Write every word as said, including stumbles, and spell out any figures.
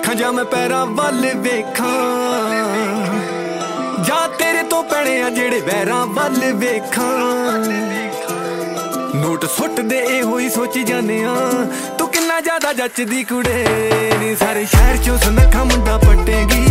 ਰੱਖਾਂ ਜਾਂ ਮੈਂ ਪੈਰਾਂ ਵੱਲ ਵੇਖਾਂ, ਜਾਂ ਤੇਰੇ ਤੋਂ ਪੈਣੇ ਆ ਜਿਹੜੇ ਵੈਰਾਂ ਵੱਲ ਵੇਖਾਂ। ਨੋਟ ਸੁੱਟਦੇ ਇਹੋ ਹੀ ਸੋਚੀ ਜਾਂਦੇ ਆ, ਤੂੰ ਕਿੰਨਾ ਜ਼ਿਆਦਾ ਜੱਚਦੀ ਕੁੜੇ ਨੀ। ਸਾਰੇ ਸ਼ਹਿਰ ਚੋਂ ਸੁਨੱਖਾ ਮੁੰਡਾ ਪੱਟੇਗੀ,